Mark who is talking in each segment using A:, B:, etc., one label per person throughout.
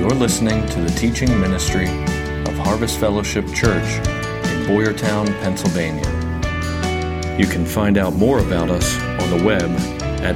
A: You're listening to the teaching ministry of Harvest Fellowship Church in Boyertown, Pennsylvania. You can find out more about us on the web at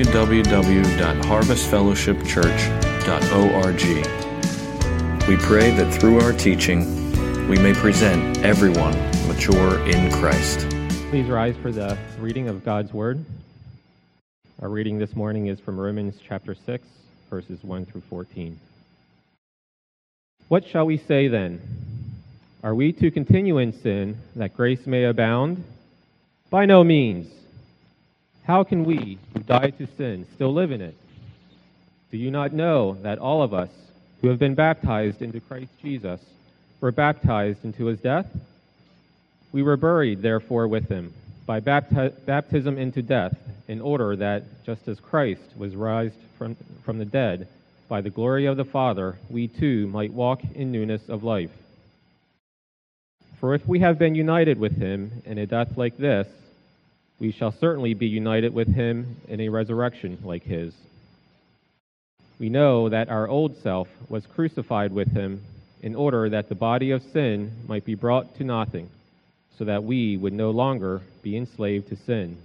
A: www.harvestfellowshipchurch.org. We pray that through our teaching, we may present everyone mature in Christ.
B: Please rise for the reading of God's Word. Our reading this morning is from Romans chapter 6, verses 1 through 14. What shall we say then? Are we to continue in sin that grace may abound? By no means. How can we who died to sin still live in it? Do you not know that all of us who have been baptized into Christ Jesus were baptized into his death? We were buried, therefore, with him by baptism into death, in order that, just as Christ was raised from the dead by the glory of the Father, we too might walk in newness of life. For if we have been united with him in a death like this, we shall certainly be united with him in a resurrection like his. We know that our old self was crucified with him in order that the body of sin might be brought to nothing, so that we would no longer be enslaved to sin.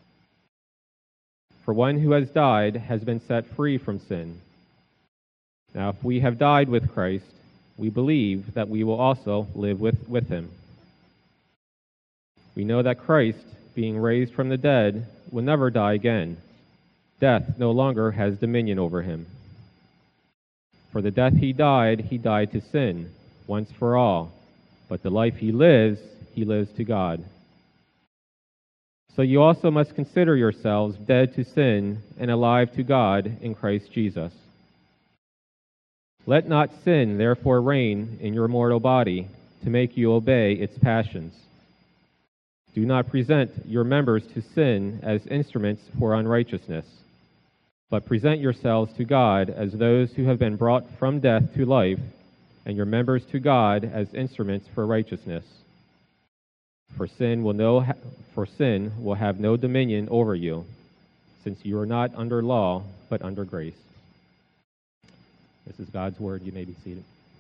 B: For one who has died has been set free from sin. Now, if we have died with Christ, we believe that we will also live with him. We know that Christ, being raised from the dead, will never die again. Death no longer has dominion over him. For the death he died to sin, once for all. But the life he lives to God. So you also must consider yourselves dead to sin and alive to God in Christ Jesus. Let not sin therefore reign in your mortal body to make you obey its passions. Do not present your members to sin as instruments for unrighteousness, but present yourselves to God as those who have been brought from death to life, and your members to God as instruments for righteousness. For sin will have no dominion over you, since you are not under law, but under grace. This is God's word. You may be seated.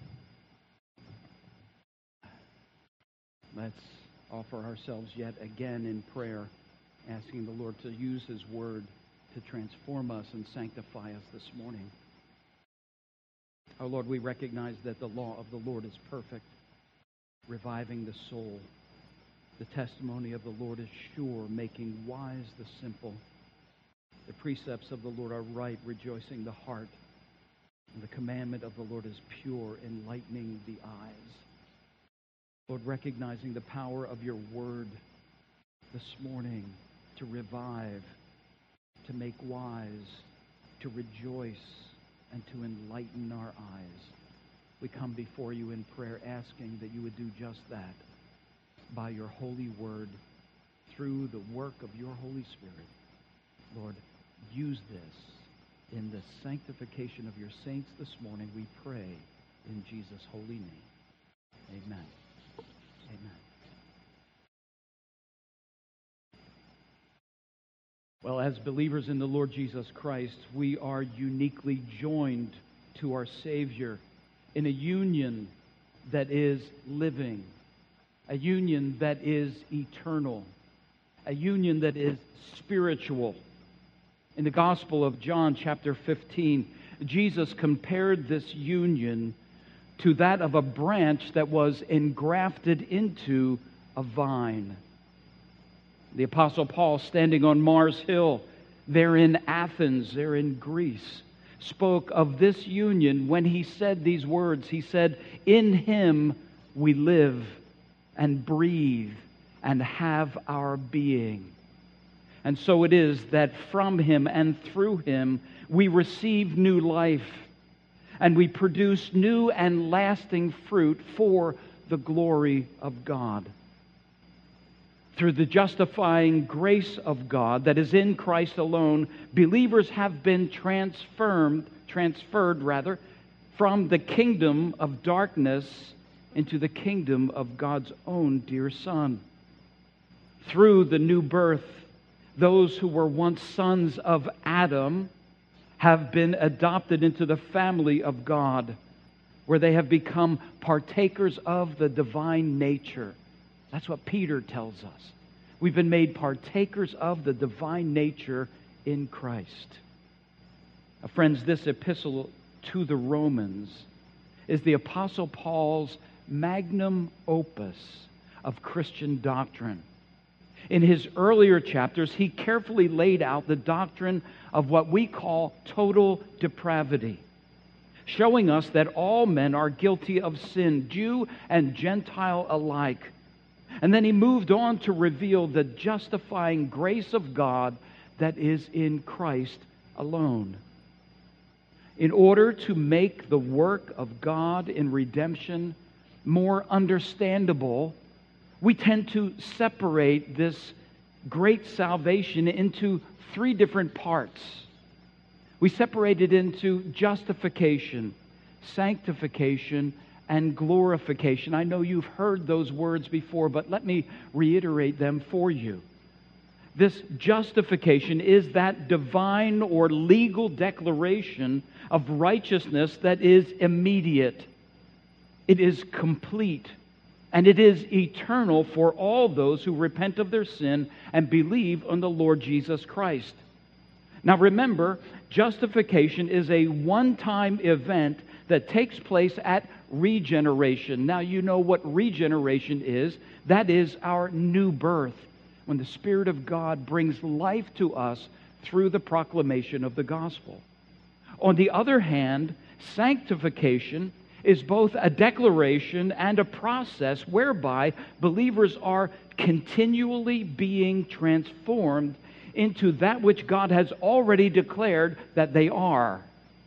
C: Let's offer ourselves yet again in prayer, asking the Lord to use his word to transform us and sanctify us this morning. Oh Lord, we recognize that the law of the Lord is perfect, reviving the soul. The testimony of the Lord is sure, making wise the simple. The precepts of the Lord are right, rejoicing the heart. And the commandment of the Lord is pure, enlightening the eyes. Lord, recognizing the power of your word this morning to revive, to make wise, to rejoice, and to enlighten our eyes. We come before you in prayer asking that you would do just that by your holy word through the work of your Holy Spirit. Lord, use this in the sanctification of your saints this morning, we pray in Jesus' holy name. Amen. Amen. Well, as believers in the Lord Jesus Christ, we are uniquely joined to our Savior in a union that is living, a union that is eternal, a union that is spiritual. In the Gospel of John, chapter 15, Jesus compared this union to that of a branch that was engrafted into a vine. The Apostle Paul, standing on Mars Hill, there in Athens, there in Greece, spoke of this union when he said these words. He said, "In him we live and breathe and have our being." And so it is that from him and through him we receive new life, and we produce new and lasting fruit for the glory of God. Through the justifying grace of God that is in Christ alone, believers have been transferred from the kingdom of darkness into the kingdom of God's own dear Son. Through the new birth, those who were once sons of Adam have been adopted into the family of God where they have become partakers of the divine nature. That's what Peter tells us. We've been made partakers of the divine nature in Christ. Friends, this epistle to the Romans is the Apostle Paul's magnum opus of Christian doctrine. In his earlier chapters, he carefully laid out the doctrine of what we call total depravity, showing us that all men are guilty of sin, Jew and Gentile alike. And then he moved on to reveal the justifying grace of God that is in Christ alone. In order to make the work of God in redemption more understandable, we tend to separate this great salvation into three different parts. We separate it into justification, sanctification, and glorification. I know you've heard those words before, but let me reiterate them for you. This justification is that divine or legal declaration of righteousness that is immediate. It is complete, and it is eternal for all those who repent of their sin and believe on the Lord Jesus Christ. Now remember, justification is a one-time event that takes place at regeneration. Now you know what regeneration is. That is our new birth, when the Spirit of God brings life to us through the proclamation of the gospel. On the other hand, sanctification is both a declaration and a process whereby believers are continually being transformed into that which God has already declared that they are.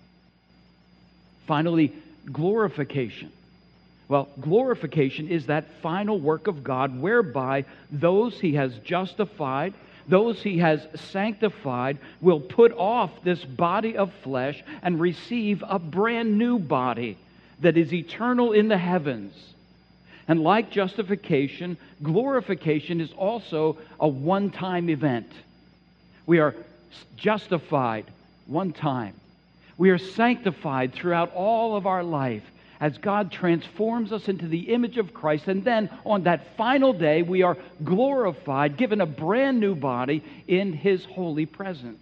C: Finally, glorification. Well, glorification is that final work of God whereby those He has justified, those He has sanctified, will put off this body of flesh and receive a brand new body that is eternal in the heavens. And like justification, glorification is also a one-time event. We are justified one time. We are sanctified throughout all of our life as God transforms us into the image of Christ. And then on that final day, we are glorified, given a brand new body in His holy presence.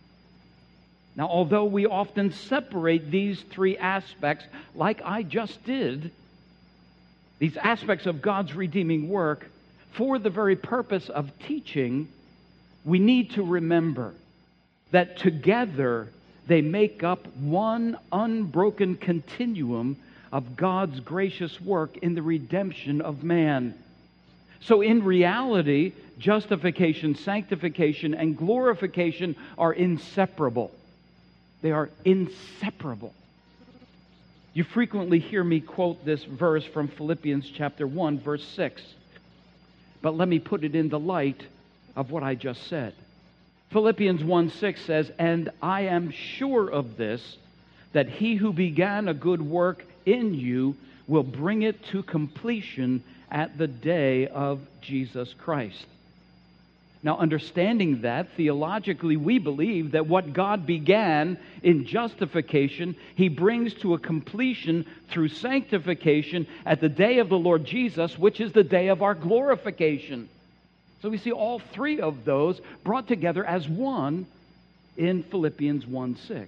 C: Now, although we often separate these three aspects, like I just did, these aspects of God's redeeming work, for the very purpose of teaching, we need to remember that together they make up one unbroken continuum of God's gracious work in the redemption of man. So in reality, justification, sanctification, and glorification are inseparable. They are inseparable. You frequently hear me quote this verse from Philippians chapter 1, verse 6. But let me put it in the light of what I just said. Philippians 1:6 says, "And I am sure of this, that He who began a good work in you will bring it to completion at the day of Jesus Christ." Now, understanding that, theologically, we believe that what God began in justification, He brings to a completion through sanctification at the day of the Lord Jesus, which is the day of our glorification. So we see all three of those brought together as one in Philippians 1:6.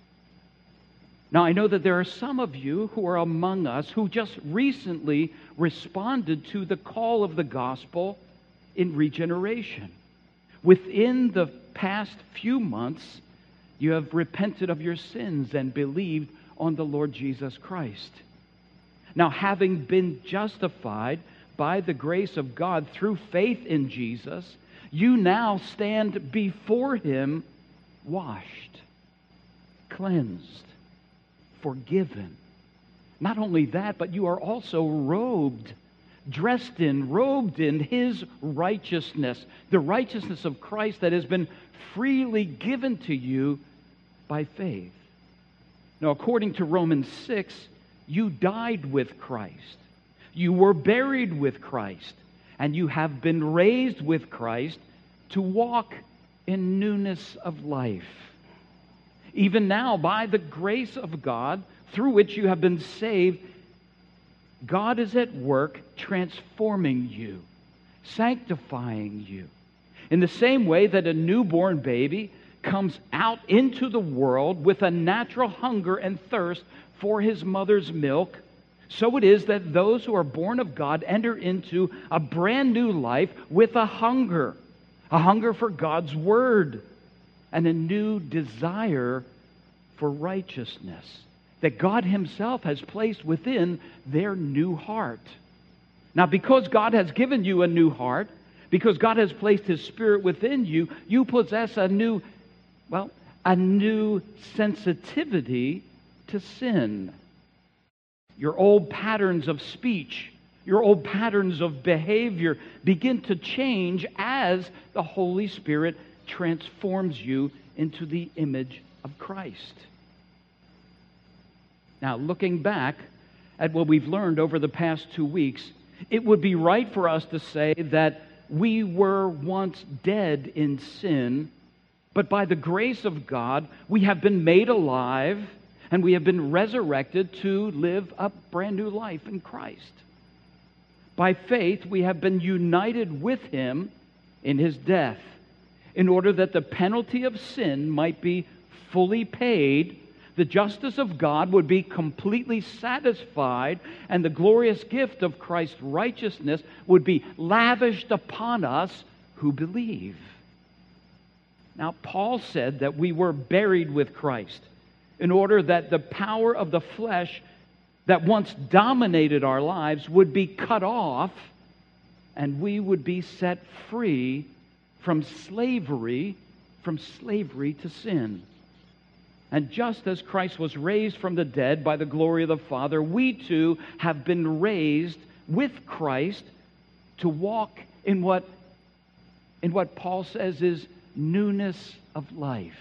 C: Now, I know that there are some of you who are among us who just recently responded to the call of the gospel in regeneration. Within the past few months, you have repented of your sins and believed on the Lord Jesus Christ. Now, having been justified by the grace of God through faith in Jesus, you now stand before Him washed, cleansed, forgiven. Not only that, but you are also robed, dressed in, robed in His righteousness, the righteousness of Christ that has been freely given to you by faith. Now, according to Romans 6, you died with Christ. You were buried with Christ, and you have been raised with Christ to walk in newness of life. Even now, by the grace of God, through which you have been saved, God is at work transforming you, sanctifying you. In the same way that a newborn baby comes out into the world with a natural hunger and thirst for his mother's milk, so it is that those who are born of God enter into a brand new life with a hunger for God's Word, and a new desire for righteousness that God Himself has placed within their new heart. Now, because God has given you a new heart, because God has placed His Spirit within you, you possess a new sensitivity to sin. Your old patterns of speech, your old patterns of behavior begin to change as the Holy Spirit transforms you into the image of Christ. Now, looking back at what we've learned over the past 2 weeks, it would be right for us to say that we were once dead in sin, but by the grace of God, we have been made alive and we have been resurrected to live a brand new life in Christ. By faith, we have been united with Him in His death, in order that the penalty of sin might be fully paid, the justice of God would be completely satisfied, and the glorious gift of Christ's righteousness would be lavished upon us who believe. Now, Paul said that we were buried with Christ in order that the power of the flesh that once dominated our lives would be cut off, and we would be set free from slavery to sin. And just as Christ was raised from the dead by the glory of the Father, we too have been raised with Christ to walk in what Paul says is newness of life.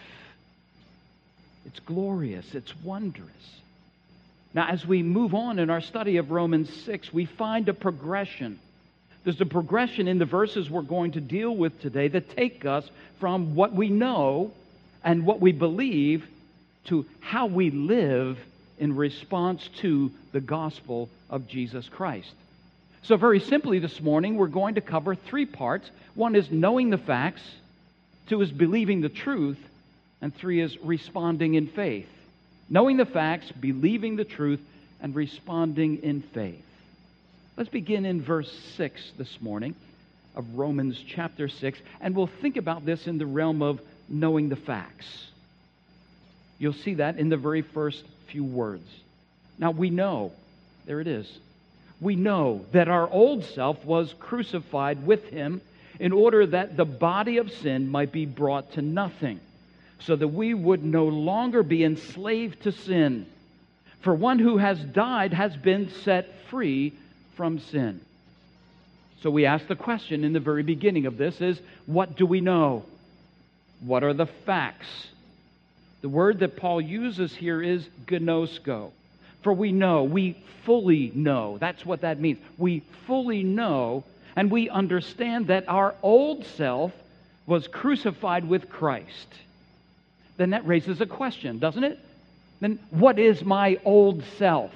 C: It's glorious, it's wondrous. Now, as we move on in our study of Romans 6, we find a progression. There's a progression in the verses we're going to deal with today that take us from what we know and what we believe to how we live in response to the gospel of Jesus Christ. So very simply this morning, we're going to cover 3 parts. 1 is knowing the facts, 2 is believing the truth, and 3 is responding in faith. Knowing the facts, believing the truth, and responding in faith. Let's begin in verse 6 this morning of Romans chapter 6, and we'll think about this in the realm of knowing the facts. You'll see that in the very first few words. Now we know, there it is, we know that our old self was crucified with Him in order that the body of sin might be brought to nothing, so that we would no longer be enslaved to sin. For one who has died has been set free from sin. So we ask the question in the very beginning of this is, what do we know? What are the facts? The word that Paul uses here is gnosko. For we know, we fully know. That's what that means. We fully know, and we understand that our old self was crucified with Christ. Then that raises a question, doesn't it? Then what is my old self?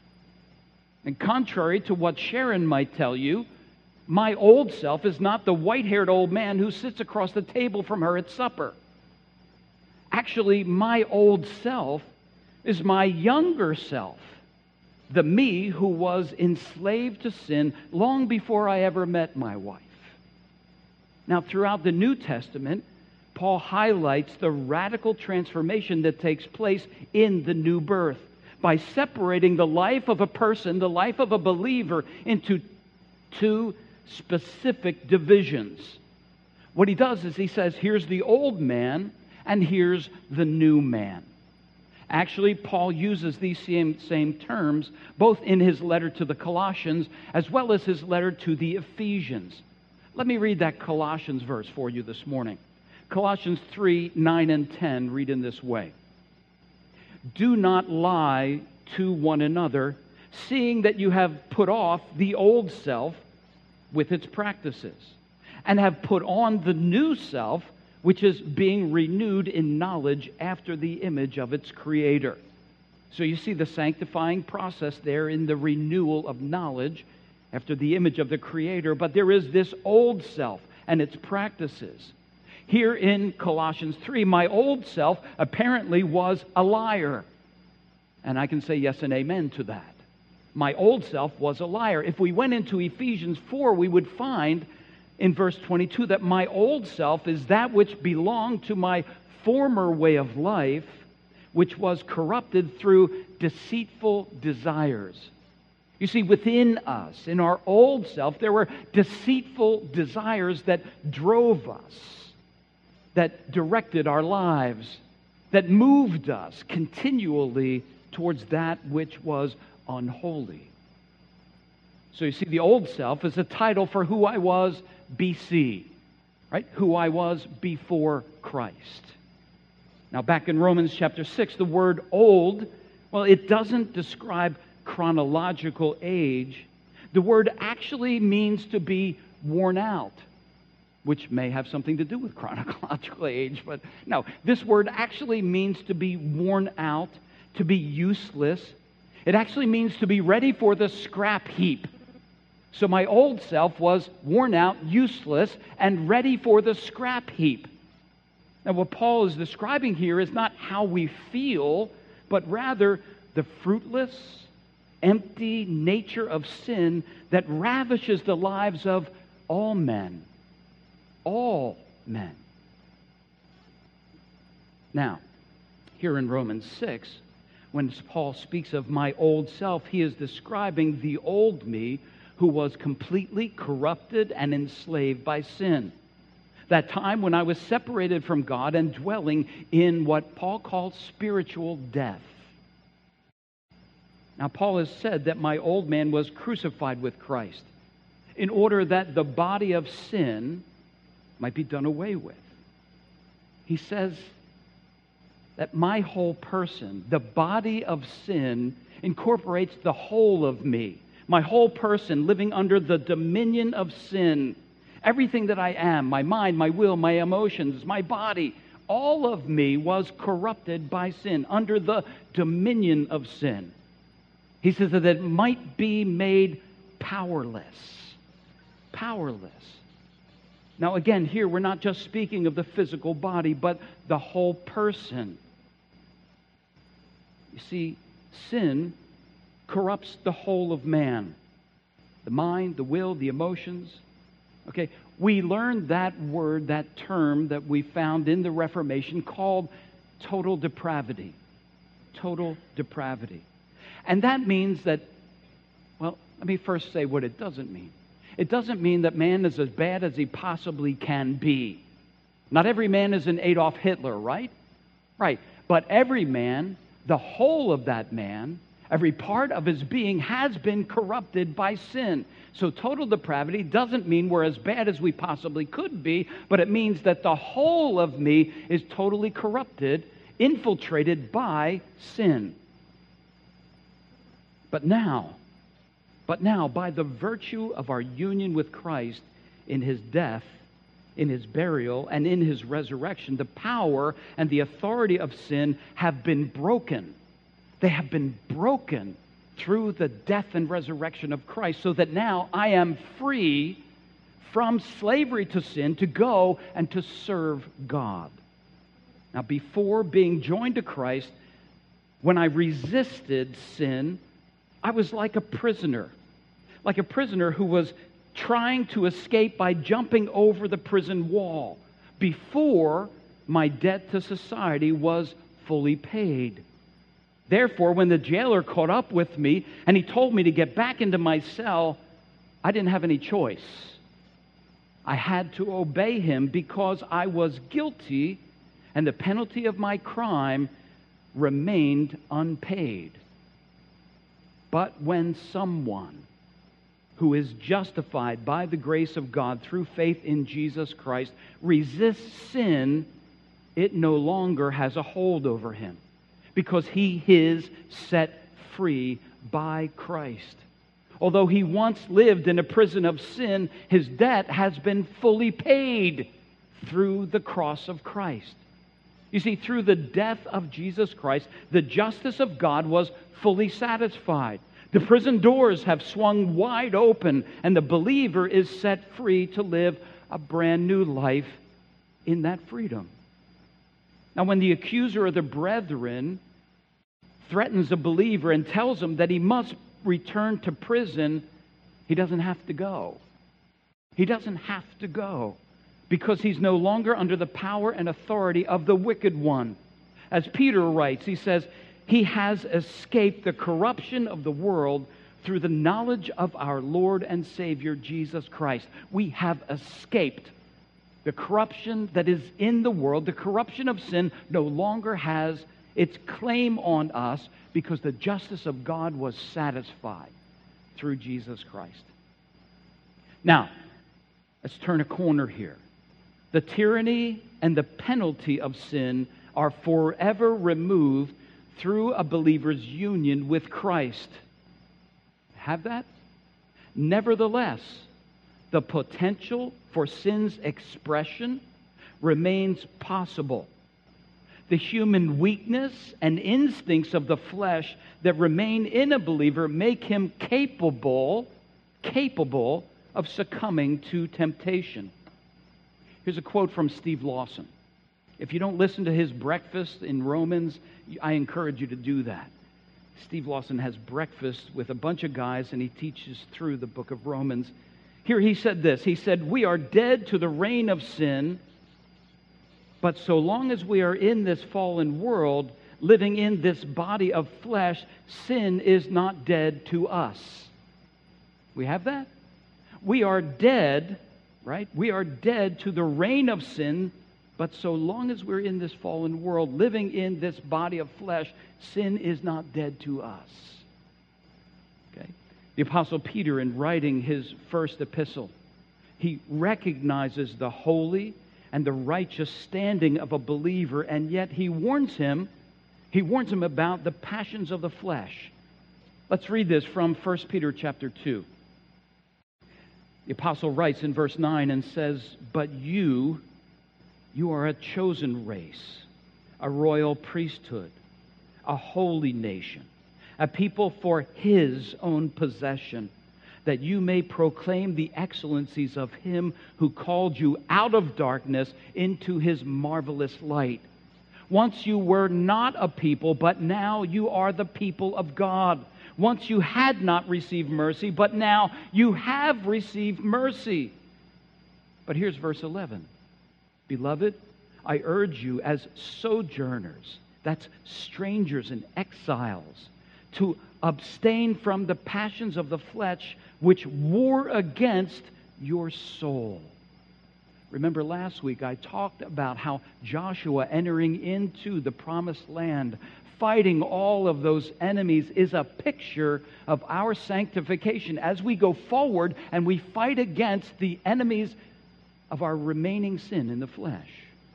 C: And contrary to what Sharon might tell you, my old self is not the white-haired old man who sits across the table from her at supper. Actually, my old self is my younger self, the me who was enslaved to sin long before I ever met my wife. Now, throughout the New Testament, Paul highlights the radical transformation that takes place in the new birth by separating the life of a person, the life of a believer, into 2 specific divisions. What he does is he says, here's the old man and here's the new man. Actually, Paul uses these same terms both in his letter to the Colossians as well as his letter to the Ephesians. Let me read that Colossians verse for you this morning. Colossians 3, 9 and 10 read in this way. Do not lie to one another, seeing that you have put off the old self with its practices, and have put on the new self, which is being renewed in knowledge after the image of its Creator. So you see the sanctifying process there in the renewal of knowledge after the image of the Creator. But there is this old self and its practices. Here in Colossians 3, my old self apparently was a liar. And I can say yes and amen to that. My old self was a liar. If we went into Ephesians 4, we would find in verse 22 that my old self is that which belonged to my former way of life, which was corrupted through deceitful desires. You see, within us, in our old self, there were deceitful desires that drove us, that directed our lives, that moved us continually towards that which was unholy. So you see, the old self is a title for who I was BC, right? Who I was before Christ. Now, back in Romans chapter 6, the word old, well, it doesn't describe chronological age. The word actually means to be worn out, which may have something to do with chronological age, but no, this word actually means to be worn out, to be useless. It actually means to be ready for the scrap heap. So my old self was worn out, useless, and ready for the scrap heap. Now, what Paul is describing here is not how we feel, but rather the fruitless, empty nature of sin that ravishes the lives of all men. All men. Now, here in Romans 6, when Paul speaks of my old self, he is describing the old me who was completely corrupted and enslaved by sin. That time when I was separated from God and dwelling in what Paul calls spiritual death. Now, Paul has said that my old man was crucified with Christ in order that the body of sin might be done away with. He says that my whole person, the body of sin, incorporates the whole of me. My whole person living under the dominion of sin. Everything that I am, my mind, my will, my emotions, my body, all of me was corrupted by sin, under the dominion of sin. He says that it might be made powerless. Powerless. Now again, here we're not just speaking of the physical body, but the whole person. You see, sin corrupts the whole of man. The mind, the will, the emotions. Okay, we learned that word, that term that we found in the Reformation called total depravity. Total depravity. And that means that, well, let me first say what it doesn't mean. It doesn't mean that man is as bad as he possibly can be. Not every man is an Adolf Hitler, right? Right. But every man, the whole of that man, every part of his being has been corrupted by sin. So total depravity doesn't mean we're as bad as we possibly could be, but it means that the whole of me is totally corrupted, infiltrated by sin. But now, by the virtue of our union with Christ in His death, in His burial, and in His resurrection, the power and the authority of sin have been broken. They have been broken through the death and resurrection of Christ, so that now I am free from slavery to sin to go and to serve God. Now, before being joined to Christ, when I resisted sin, I was like a prisoner who was trying to escape by jumping over the prison wall before my debt to society was fully paid. Therefore, when the jailer caught up with me and he told me to get back into my cell, I didn't have any choice. I had to obey him because I was guilty and the penalty of my crime remained unpaid. But when someone who is justified by the grace of God through faith in Jesus Christ resists sin, it no longer has a hold over him, because he is set free by Christ. Although he once lived in a prison of sin, his debt has been fully paid. through the cross of Christ. You see, through the death of Jesus Christ, the justice of God was fully satisfied. The prison doors have swung wide open, and the believer is set free to live a brand new life in that freedom. Now, when the accuser of the brethren threatens a believer and tells him that he must return to prison, he doesn't have to go. He doesn't have to go because he's no longer under the power and authority of the wicked one. As Peter writes, he says, he has escaped the corruption of the world through the knowledge of our Lord and Savior, Jesus Christ. We have escaped the corruption that is in the world. The corruption of sin no longer has its claim on us because the justice of God was satisfied through Jesus Christ. Now, let's turn a corner here. The tyranny and the penalty of sin are forever removed through a believer's union with Christ. Have that? Nevertheless, the potential for sin's expression remains possible. The human weakness and instincts of the flesh that remain in a believer make him capable of succumbing to temptation. Here's a quote from Steve Lawson. If you don't listen to his breakfast in Romans, I encourage you to do that. Steve Lawson has breakfast with a bunch of guys, and he teaches through the book of Romans. Here he said this. He said, we are dead to the reign of sin, but so long as we are in this fallen world, living in this body of flesh, sin is not dead to us. We have that? We are dead, right? We are dead to the reign of sin, but so long as we're in this fallen world, living in this body of flesh, sin is not dead to us. Okay? The Apostle Peter, in writing his first epistle, he recognizes the holy and the righteous standing of a believer, and yet he warns him about the passions of the flesh. Let's read this from 1 Peter chapter 2. The apostle writes in verse 9 and says, but you are a chosen race, a royal priesthood, a holy nation, a people for His own possession, that you may proclaim the excellencies of Him who called you out of darkness into His marvelous light. Once you were not a people, but now you are the people of God. Once you had not received mercy, but now you have received mercy. But here's verse 11. Beloved, I urge you as sojourners, that's strangers and exiles, to abstain from the passions of the flesh which war against your soul. Remember last week I talked about how Joshua entering into the promised land, fighting all of those enemies, is a picture of our sanctification as we go forward and we fight against the enemies of our remaining sin in the flesh.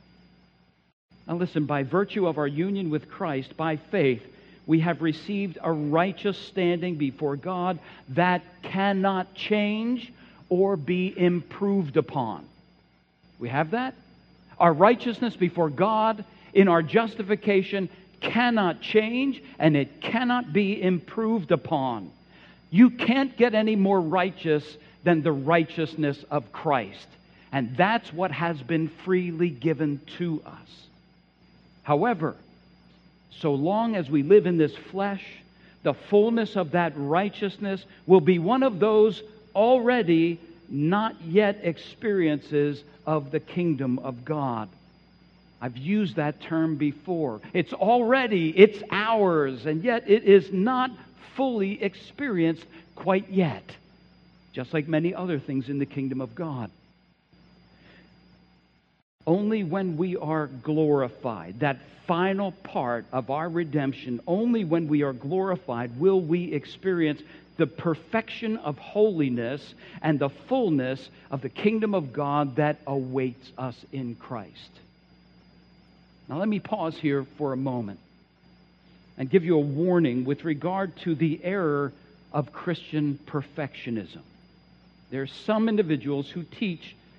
C: Now listen, by virtue of our union with Christ, by faith, we have received a righteous standing before God that cannot change or be improved upon. We have that? Our righteousness before God in our justification cannot change, and it cannot be improved upon. You can't get any more righteous than the righteousness of Christ. And that's what has been freely given to us. However, so long as we live in this flesh, the fullness of that righteousness will be one of those already not yet experiences of the kingdom of God. I've used that term before. It's ours, and yet it is not fully experienced quite yet, just like many other things in the kingdom of God. Only when we are glorified, that final part of our redemption, only when we are glorified will we experience the perfection of holiness and the fullness of the kingdom of God that awaits us in Christ. Now let me pause here for a moment and give you a warning with regard to the error of Christian perfectionism. There are some individuals who teach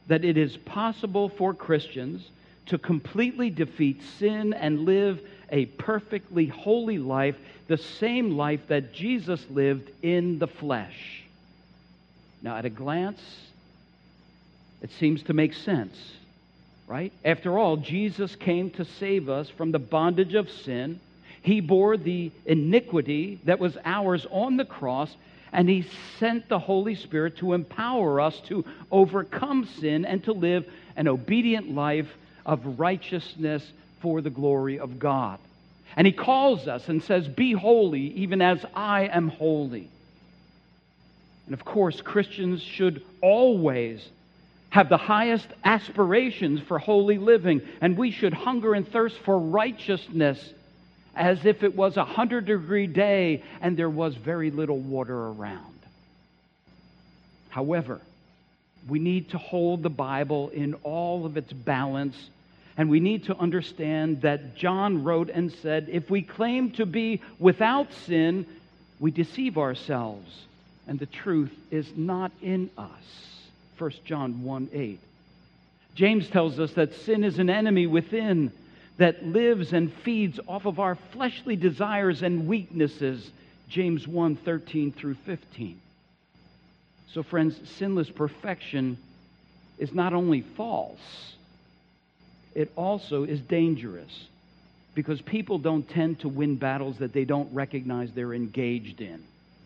C: that it is possible for Christians to completely defeat sin and live a perfectly holy life, the same life that Jesus lived in the flesh. Now, at a glance, it seems to make sense, right? After all, Jesus came to save us from the bondage of sin. He bore the iniquity that was ours on the cross, and He sent the Holy Spirit to empower us to overcome sin and to live an obedient life of righteousness for the glory of God. And He calls us and says, "Be holy, even as I am holy." And of course, Christians should always have the highest aspirations for holy living, and we should hunger and thirst for righteousness as if it was a 100-degree day and there was very little water around. However, we need to hold the Bible in all of its balance, and we need to understand that John wrote and said, if we claim to be without sin, we deceive ourselves, and the truth is not in us. 1 John 1:8. James tells us that sin is an enemy within that lives and feeds off of our fleshly desires and weaknesses. James 1:13 through 15. So friends, sinless perfection is not only false, it also is dangerous, because people don't tend to win battles that they don't recognize they're engaged in.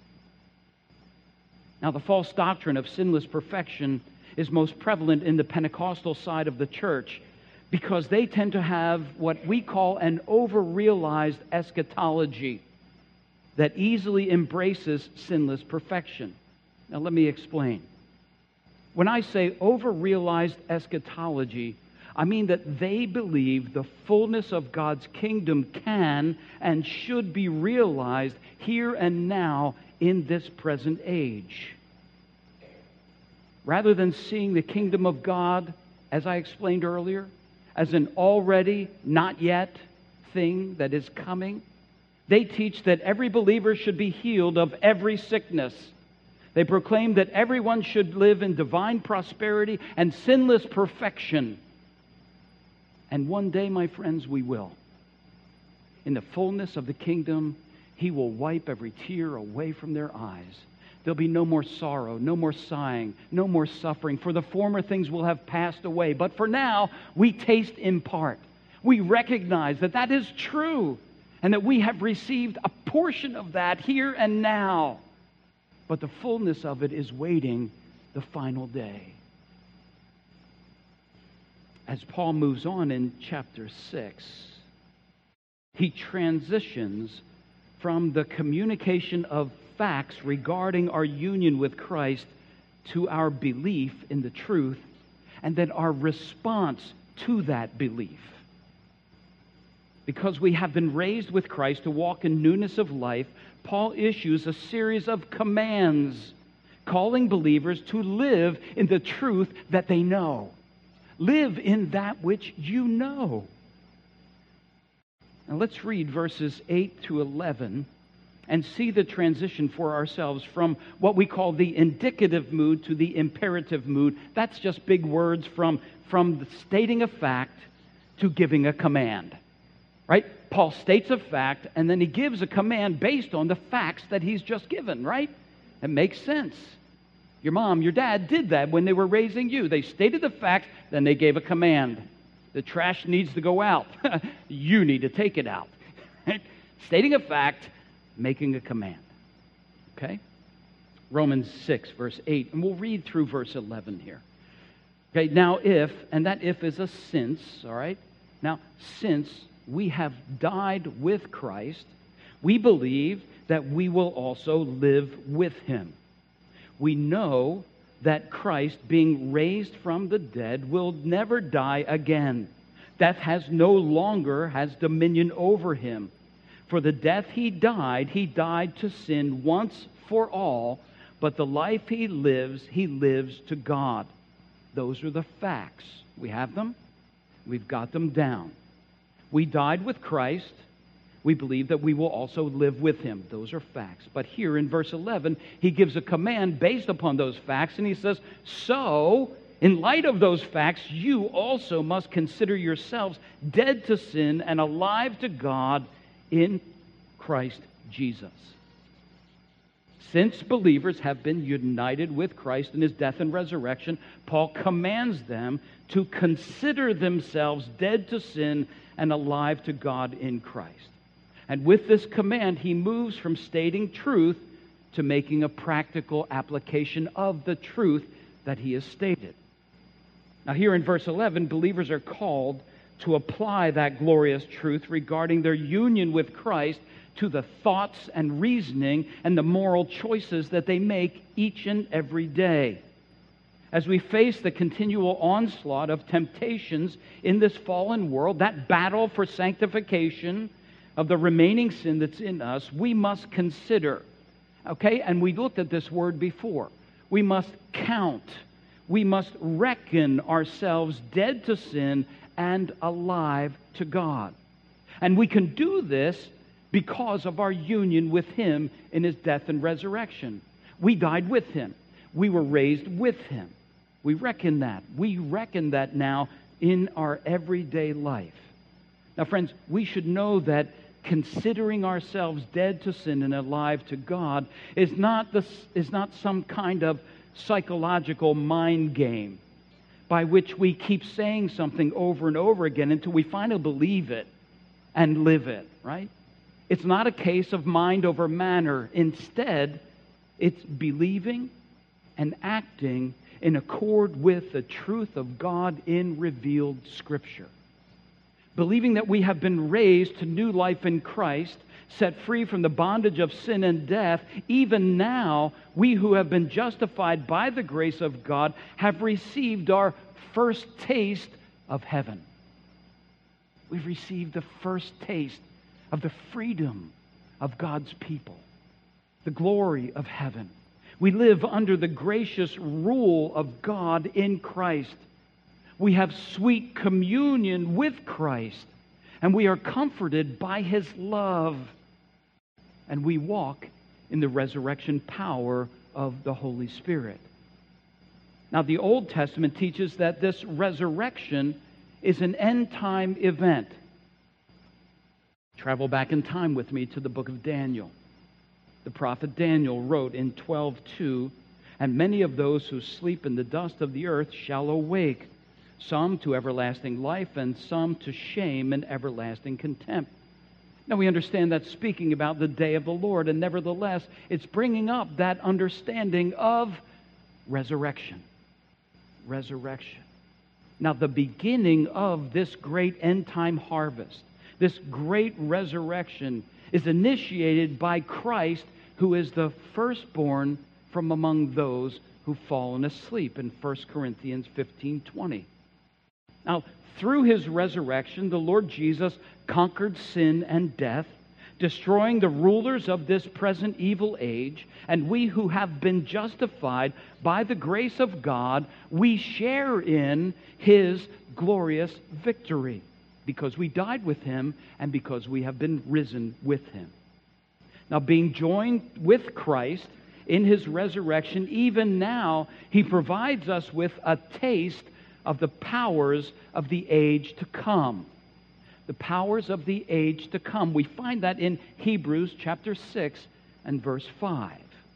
C: Now, the false doctrine of sinless perfection is most prevalent in the Pentecostal side of the church, because they tend to have what we call an over-realized eschatology that easily embraces sinless perfection. Now, let me explain. When I say over-realized eschatology, I mean that they believe the fullness of God's kingdom can and should be realized here and now in this present age. Rather than seeing the kingdom of God, as I explained earlier, as an already, not yet thing that is coming, they teach that every believer should be healed of every sickness. They proclaim that everyone should live in divine prosperity and sinless perfection. And one day, my friends, we will. In the fullness of the kingdom, He will wipe every tear away from their eyes. There'll be no more sorrow, no more sighing, no more suffering, for the former things will have passed away. But for now, we taste in part. We recognize that that is true, and that we have received a portion of that here and now. But the fullness of it is waiting the final day. As Paul moves on in chapter 6, he transitions from the communication of facts regarding our union with Christ to our belief in the truth, and then our response to that belief. Because we have been raised with Christ to walk in newness of life, Paul issues a series of commands calling believers to live in the truth that they know. Live in that which you know. Now let's read verses 8 to 11 and see the transition for ourselves from what we call the indicative mood to the imperative mood. That's just big words from stating a fact to giving a command. Right? Paul states a fact, and then he gives a command based on the facts that he's just given, right? It makes sense. Your mom, your dad did that when they were raising you. They stated the fact, then they gave a command. The trash needs to go out. You need to take it out. Stating a fact, making a command. Okay? Romans 6, verse 8. And we'll read through verse 11 here. Okay, now if, and that if is a since, all right? Now, since we have died with Christ, we believe that we will also live with Him. We know that Christ, being raised from the dead, will never die again. Death no longer has dominion over Him. For the death He died to sin once for all, but the life He lives to God. Those are the facts. We have them. We've got them down. We died with Christ. We believe that we will also live with Him. Those are facts. But here in verse 11, he gives a command based upon those facts, and he says, so In light of those facts, you also must consider yourselves dead to sin and alive to God in Christ Jesus. Since believers have been united with Christ in his death and resurrection, Paul commands them to consider themselves dead to sin and alive to God in Christ. And with this command, he moves from stating truth to making a practical application of the truth that he has stated. Now here in verse 11, believers are called to apply that glorious truth regarding their union with Christ to the thoughts and reasoning and the moral choices that they make each and every day. As we face the continual onslaught of temptations in this fallen world, that battle for sanctification of the remaining sin that's in us, we must consider. Okay, and we looked at this word before. We must count. We must reckon ourselves dead to sin and alive to God. And we can do this because of our union with Him in His death and resurrection. We died with Him. We were raised with Him. We reckon that. We reckon that now in our everyday life. Now, friends, we should know that considering ourselves dead to sin and alive to God is not some kind of psychological mind game by which we keep saying something over and over again until we finally believe it and live it, right? It's not a case of mind over matter. Instead, it's believing and acting in accord with the truth of God in revealed Scripture. Believing that we have been raised to new life in Christ, set free from the bondage of sin and death, even now, we who have been justified by the grace of God have received our first taste of heaven. We've received the first taste of the freedom of God's people, the glory of heaven. We live under the gracious rule of God in Christ. We have sweet communion with Christ, and we are comforted by His love. And we walk in the resurrection power of the Holy Spirit. Now, the Old Testament teaches that this resurrection is an end-time event. Travel back in time with me to the book of Daniel. The prophet Daniel wrote in 12:2, "And many of those who sleep in the dust of the earth shall awake, some to everlasting life, and some to shame and everlasting contempt." Now we understand that's speaking about the day of the Lord, and nevertheless, it's bringing up that understanding of resurrection. Resurrection. Now the beginning of this great end-time harvest, this great resurrection, is initiated by Christ, who is the firstborn from among those who've fallen asleep in 1 Corinthians 15:20. Now, through His resurrection, the Lord Jesus conquered sin and death, destroying the rulers of this present evil age, and we who have been justified by the grace of God, we share in His glorious victory because we died with Him and because we have been risen with Him. Now, being joined with Christ in His resurrection, even now, He provides us with a taste of the powers of the age to come. The powers of the age to come. We find that in Hebrews chapter 6 and verse 5.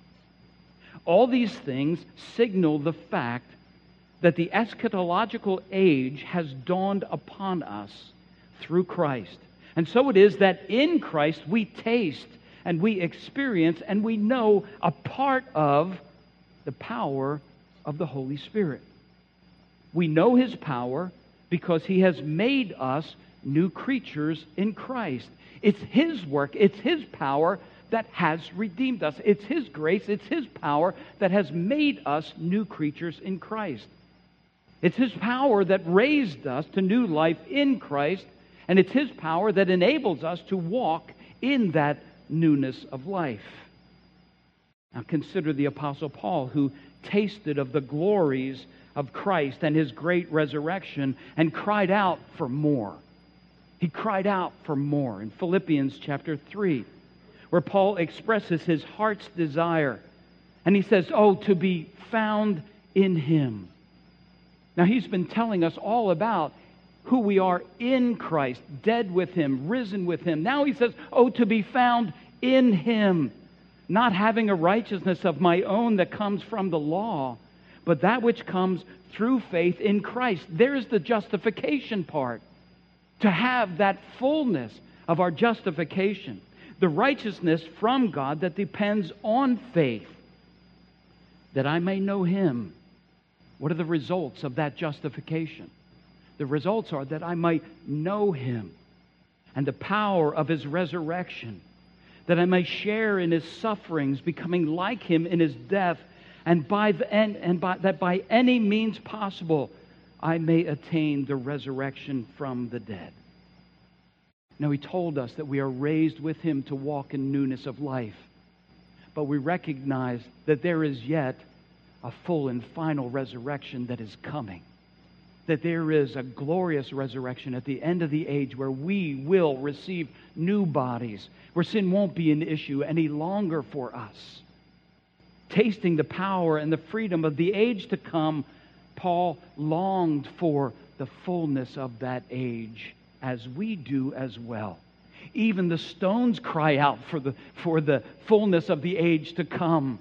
C: All these things signal the fact that the eschatological age has dawned upon us through Christ. And so it is that in Christ we taste and we experience and we know a part of the power of the Holy Spirit. We know His power because He has made us new creatures in Christ. It's His work, it's His power that has redeemed us. It's His grace, it's His power that has made us new creatures in Christ. It's His power that raised us to new life in Christ, and it's His power that enables us to walk in that newness of life. Now consider the Apostle Paul, who tasted of the glories of Christ and His great resurrection and cried out for more. He cried out for more in Philippians chapter 3, where Paul expresses his heart's desire. And he says, "Oh, to be found in Him, Now, he's been telling us all about who we are in Christ, dead with him, risen with him. Now he says, oh, to be found in him, not having a righteousness of my own that comes from the law, but that which comes through faith in Christ. There's the justification part. To have that fullness of our justification, the righteousness from God that depends on faith, that I may know him. What are the results of that justification? The results are that I might know him and the power of his resurrection, that I may share in his sufferings, becoming like him in his death, and that by any means possible I may attain the resurrection from the dead. Now, he told us that we are raised with him to walk in newness of life, but we recognize that there is yet a full and final resurrection that is coming. That there is a glorious resurrection at the end of the age where we will receive new bodies, where sin won't be an issue any longer for us. Tasting the power and the freedom of the age to come, Paul longed for the fullness of that age, as we do as well. Even the stones cry out for the fullness of the age to come.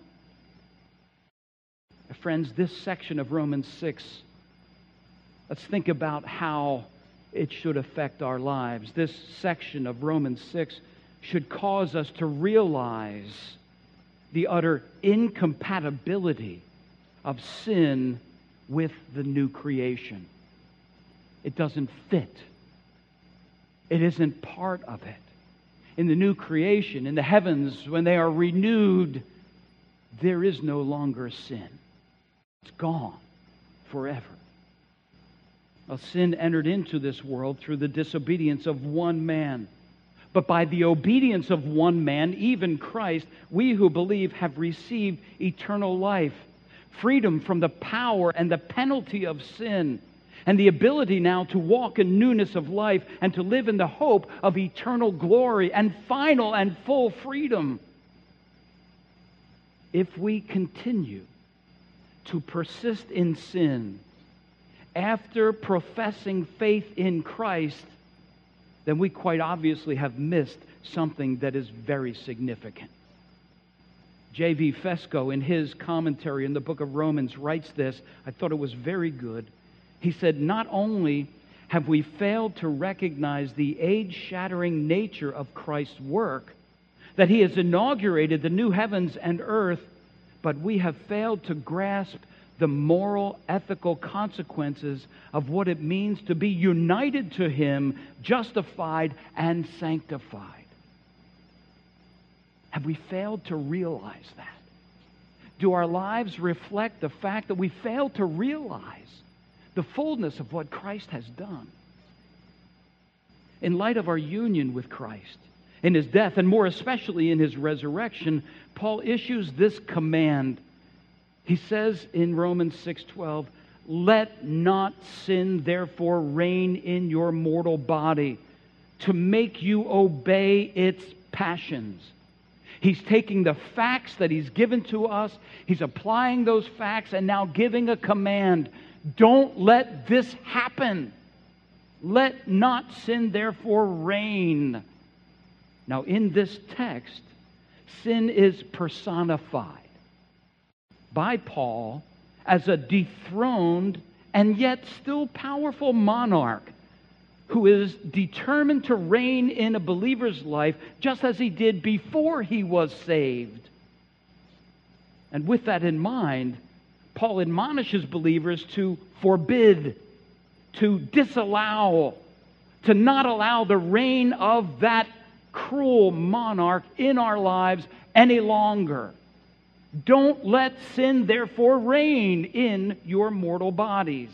C: Friends, this section of Romans 6, let's think about how it should affect our lives. This section of Romans 6 should cause us to realize the utter incompatibility of sin with the new creation. It doesn't fit. It isn't part of it. In the new creation, in the heavens, when they are renewed, there is no longer sin. It's gone forever. Well, sin entered into this world through the disobedience of one man. But by the obedience of one man, even Christ, we who believe have received eternal life, freedom from the power and the penalty of sin, and the ability now to walk in newness of life and to live in the hope of eternal glory and final and full freedom. If we continue to persist in sin after professing faith in Christ, then we quite obviously have missed something that is very significant. J.V. Fesko, in his commentary in the book of Romans, writes this. I thought it was very good. He said, not only have we failed to recognize the age-shattering nature of Christ's work, that he has inaugurated the new heavens and earth, but we have failed to grasp the moral, ethical consequences of what it means to be united to him, justified and sanctified. Have we failed to realize that? Do our lives reflect the fact that we failed to realize the fullness of what Christ has done? In light of our union with Christ, in his death, and more especially in his resurrection, Paul issues this command. He says in Romans 6:12, let not sin therefore reign in your mortal body to make you obey its passions. He's taking the facts that he's given to us, he's applying those facts, and now giving a command. Don't let this happen. Let not sin therefore reign. Now, in this text, sin is personified by Paul as a dethroned and yet still powerful monarch who is determined to reign in a believer's life just as he did before he was saved. And with that in mind, Paul admonishes believers to forbid, to disallow, to not allow the reign of that cruel monarch in our lives any longer. Don't let sin therefore reign in your mortal bodies.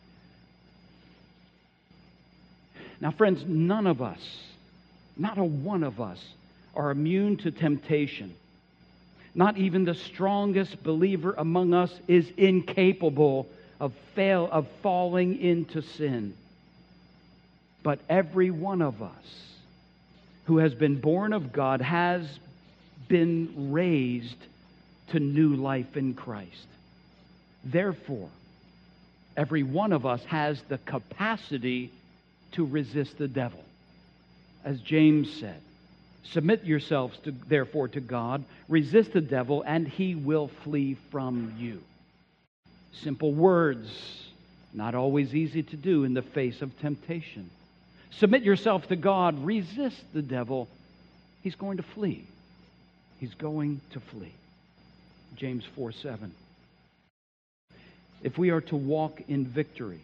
C: Now, friends, none of us, not a one of us, are immune to temptation. Not even the strongest believer among us is incapable of falling into sin. But every one of us who has been born of God has been raised to new life in Christ. Therefore, Every one of us has the capacity to resist the devil. As James said, submit yourselves therefore to God, resist the devil, and he will flee from you. Simple words, not always easy to do in the face of temptation. Submit yourself to God, resist the devil, he's going to flee. He's going to flee. James 4:7. If we are to walk in victory,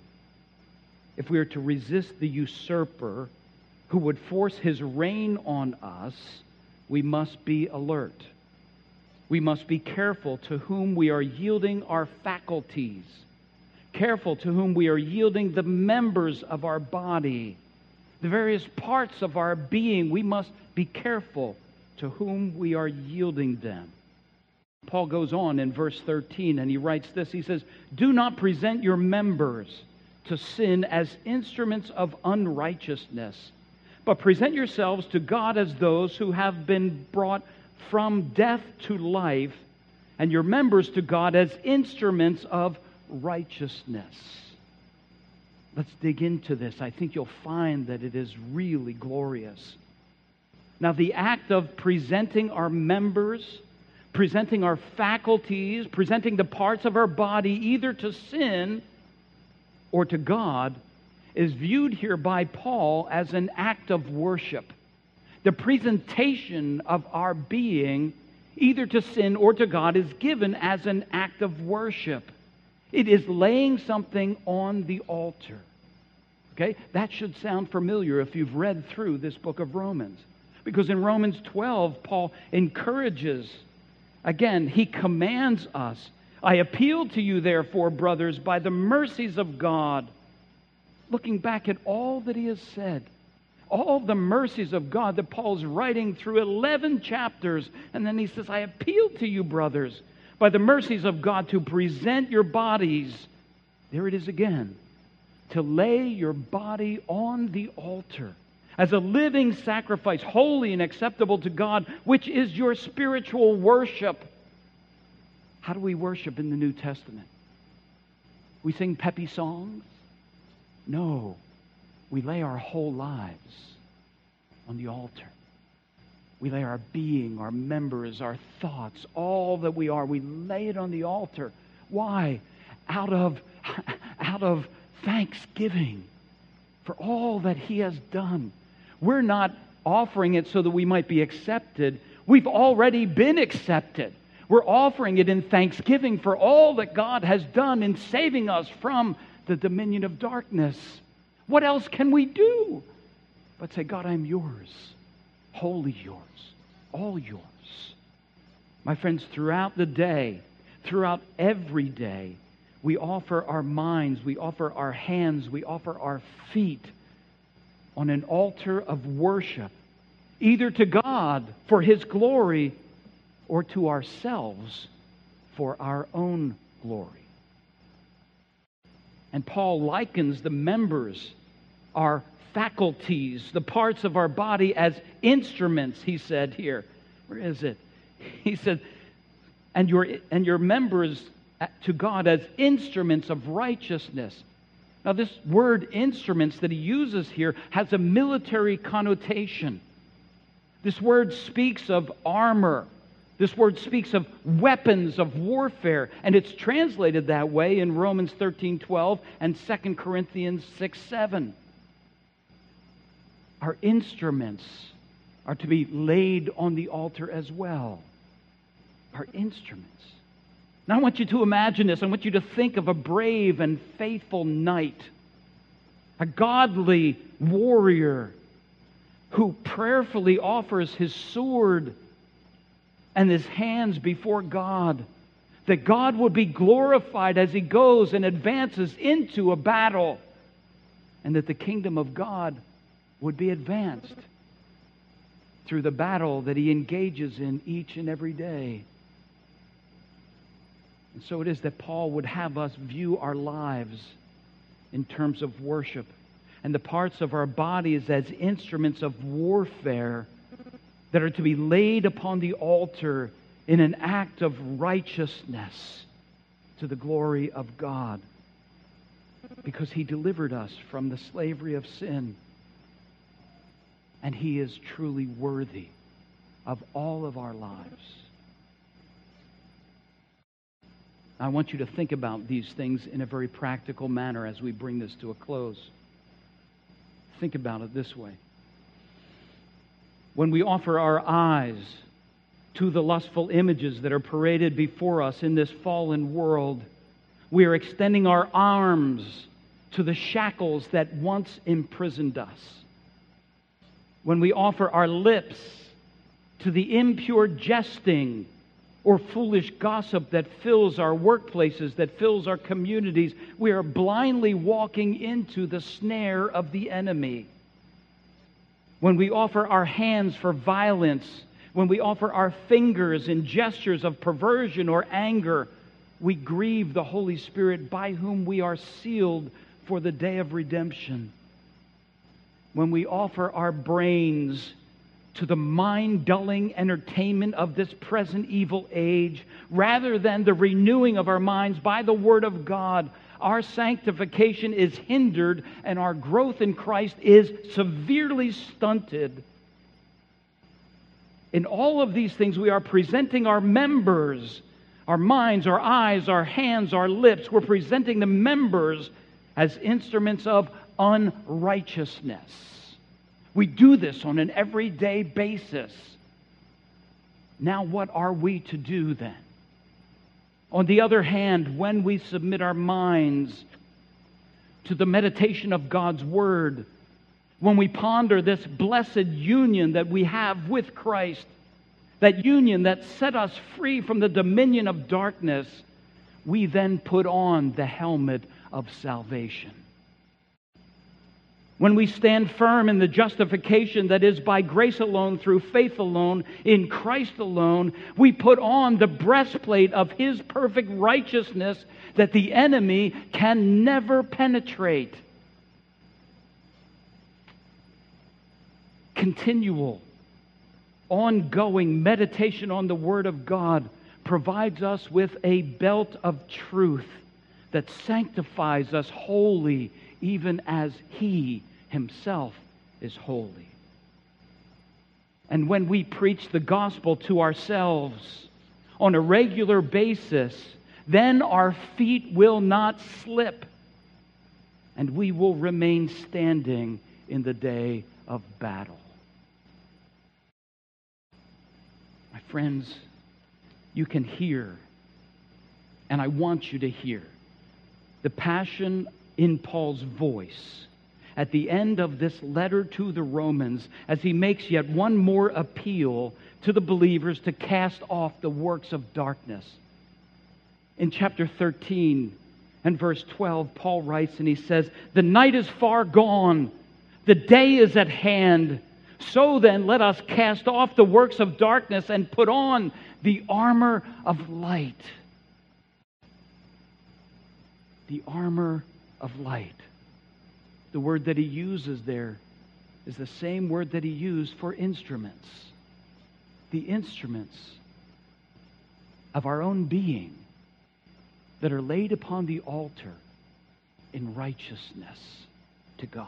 C: if we are to resist the usurper who would force his reign on us, we must be alert. We must be careful to whom we are yielding our faculties, careful to whom we are yielding the members of our body, the various parts of our being. We must be careful to whom we are yielding them. Paul goes on in verse 13 and he writes this. He says, "Do not present your members to sin as instruments of unrighteousness, but present yourselves to God as those who have been brought from death to life, and your members to God as instruments of righteousness." Let's dig into this. I think you'll find that it is really glorious. Now, the act of presenting our members, presenting our faculties, presenting the parts of our body either to sin or to God is viewed here by Paul as an act of worship. The presentation of our being either to sin or to God is given as an act of worship. It is laying something on the altar. Okay? That should sound familiar if you've read through this book of Romans. Because in Romans 12, Paul encourages, again, he commands us, "I appeal to you, therefore, brothers, by the mercies of God." Looking back at all that he has said, all the mercies of God that Paul's writing through 11 chapters, and then he says, "I appeal to you, brothers, by the mercies of God, to present your bodies," there it is again, to lay your body on the altar as a living sacrifice, holy and acceptable to God, which is your spiritual worship. How do we worship in the New Testament? We sing peppy songs? No. We lay our whole lives on the altar. We lay our being, our members, our thoughts, all that we are, we lay it on the altar. Why? Out of thanksgiving for all that he has done. We're not offering it so that we might be accepted. We've already been accepted. We're offering it in thanksgiving for all that God has done in saving us from the dominion of darkness. What else can we do but say, "God, I'm yours, wholly yours, all yours"? My friends, throughout the day, throughout every day, we offer our minds, we offer our hands, we offer our feet on an altar of worship, either to God for his glory or to ourselves for our own glory. And Paul likens the members, our faculties, the parts of our body, as instruments, he said here. Where is it? He said, and your members to God as instruments of righteousness. Now, this word instruments that he uses here has a military connotation. This word speaks of armor. This word speaks of weapons of warfare, and it's translated that way in Romans 13:12 and 2 Corinthians 6:7. Our instruments are to be laid on the altar as well. Our instruments. Now I want you to imagine this. I want you to think of a brave and faithful knight, a godly warrior who prayerfully offers his sword and his hands before God, that God would be glorified as he goes and advances into a battle, and that the kingdom of God would be advanced through the battle that he engages in each and every day. And so it is that Paul would have us view our lives in terms of worship and the parts of our bodies as instruments of warfare that are to be laid upon the altar in an act of righteousness to the glory of God. because He delivered us from the slavery of sin. And He is truly worthy of all of our lives. I want you to think about these things in a very practical manner as we bring this to a close. Think about it this way. When we offer our eyes to the lustful images that are paraded before us in this fallen world, we are extending our arms to the shackles that once imprisoned us. When we offer our lips to the impure jesting or foolish gossip that fills our workplaces, that fills our communities, we are blindly walking into the snare of the enemy. When we offer our hands for violence, when we offer our fingers in gestures of perversion or anger, we grieve the Holy Spirit by whom we are sealed for the day of redemption. When we offer our brains to the mind-dulling entertainment of this present evil age, rather than the renewing of our minds by the Word of God, our sanctification is hindered and our growth in Christ is severely stunted. In all of these things, we are presenting our members, our minds, our eyes, our hands, our lips. We're presenting the members as instruments of unrighteousness. We do this on an everyday basis. Now, what are we to do then? On the other hand, when we submit our minds to the meditation of God's Word, when we ponder this blessed union that we have with Christ, that union that set us free from the dominion of darkness, we then put on the helmet of salvation. When we stand firm in the justification that is by grace alone, through faith alone, in Christ alone, we put on the breastplate of His perfect righteousness that the enemy can never penetrate. Continual, ongoing meditation on the Word of God provides us with a belt of truth that sanctifies us wholly, even as He Himself is holy. And when we preach the gospel to ourselves on a regular basis, then our feet will not slip, and we will remain standing in the day of battle. My friends, you can hear, and I want you to hear, the passion in Paul's voice at the end of this letter to the Romans as he makes yet one more appeal to the believers to cast off the works of darkness. In chapter 13 and verse 12, Paul writes and he says, "The night is far gone, the day is at hand. So then let us cast off the works of darkness and put on the armor of light." The armor of light. The word that he uses there is the same word that he used for instruments. The instruments of our own being that are laid upon the altar in righteousness to God.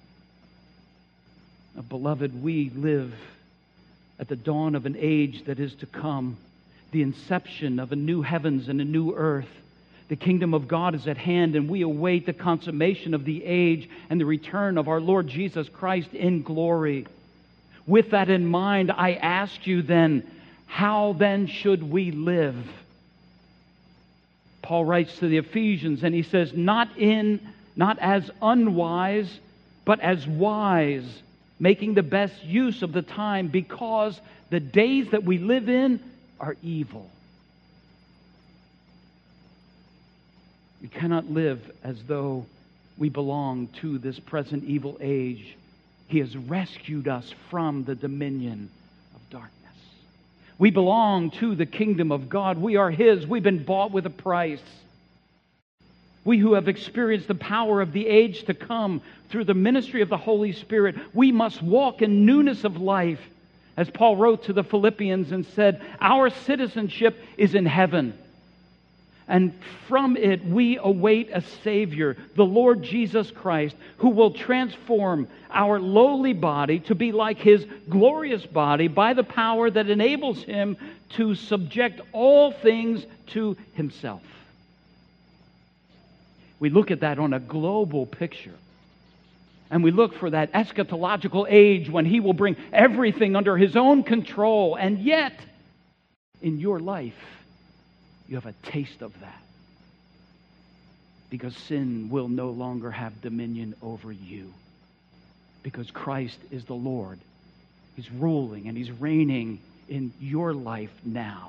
C: Now, beloved, we live at the dawn of an age that is to come, the inception of a new heavens and a new earth. The kingdom of God is at hand, and we await the consummation of the age and the return of our Lord Jesus Christ in glory. With that in mind, I ask you then, how then should we live? Paul writes to the Ephesians, and he says, not as unwise, but as wise, making the best use of the time, because the days that we live in are evil. We cannot live as though we belong to this present evil age. He has rescued us from the dominion of darkness. We belong to the kingdom of God. We are His. We've been bought with a price. We who have experienced the power of the age to come through the ministry of the Holy Spirit, we must walk in newness of life. As Paul wrote to the Philippians and said, our citizenship is in heaven. And from it, we await a Savior, the Lord Jesus Christ, who will transform our lowly body to be like His glorious body by the power that enables Him to subject all things to Himself. We look at that on a global picture. And we look for that eschatological age when He will bring everything under His own control. And yet, in your life, you have a taste of that. Because sin will no longer have dominion over you. Because Christ is the Lord. He's ruling and He's reigning in your life now.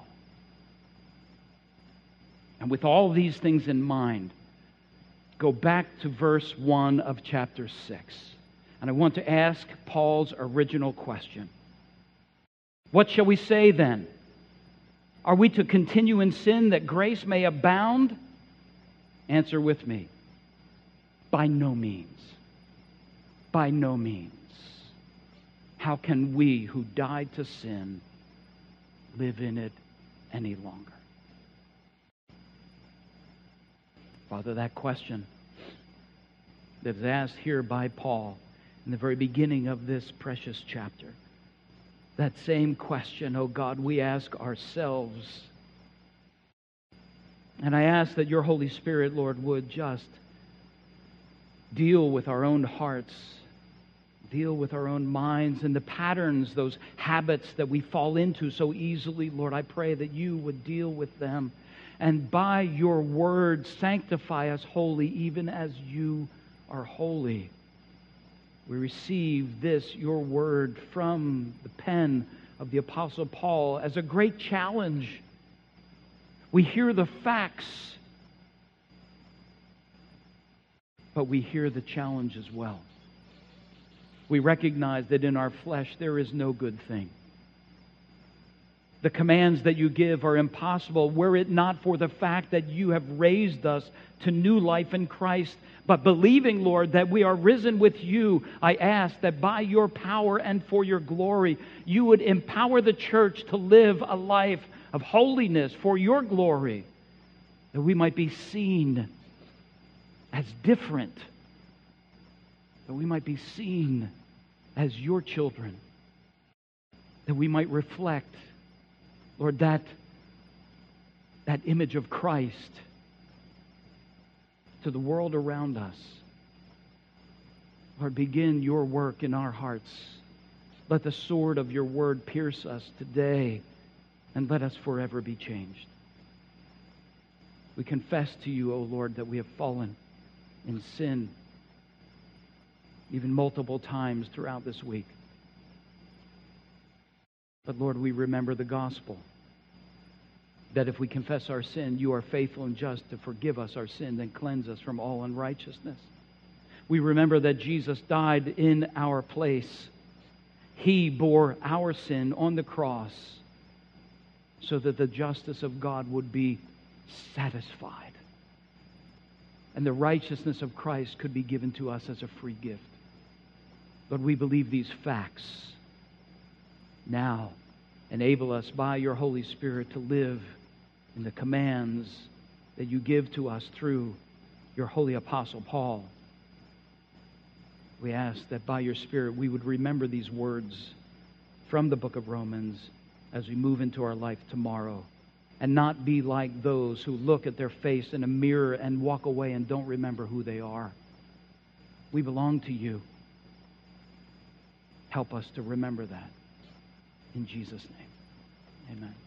C: And with all these things in mind, go back to verse 1 of chapter 6. And I want to ask Paul's original question. What shall we say then? Are we to continue in sin that grace may abound? Answer with me. By no means. By no means. How can we who died to sin live in it any longer? Father, that question that is asked here by Paul in the very beginning of this precious chapter, that same question, oh God, we ask ourselves. And I ask that your Holy Spirit, Lord, would just deal with our own hearts, deal with our own minds and the patterns, those habits that we fall into so easily. Lord, I pray that you would deal with them. And by your word, sanctify us wholly, even as you are holy. We receive this, your word, from the pen of the Apostle Paul as a great challenge. We hear the facts, but we hear the challenge as well. We recognize that in our flesh there is no good thing. The commands that you give are impossible were it not for the fact that you have raised us to new life in Christ. But believing, Lord, that we are risen with you, I ask that by your power and for your glory, you would empower the church to live a life of holiness for your glory, that we might be seen as different, that we might be seen as your children, that we might reflect, Lord, that image of Christ to the world around us. Lord, begin your work in our hearts. Let the sword of your word pierce us today, and let us forever be changed. We confess to you, O Lord, that we have fallen in sin, even multiple times throughout this week. But Lord, we remember the gospel, that if we confess our sin, you are faithful and just to forgive us our sin and cleanse us from all unrighteousness. We remember that Jesus died in our place. He bore our sin on the cross so that the justice of God would be satisfied and the righteousness of Christ could be given to us as a free gift. Lord, we believe these facts. Now, enable us by your Holy Spirit to live in the commands that you give to us through your holy apostle Paul. We ask that by your Spirit we would remember these words from the book of Romans as we move into our life tomorrow, and not be like those who look at their face in a mirror and walk away and don't remember who they are. We belong to you. Help us to remember that. In Jesus' name, amen.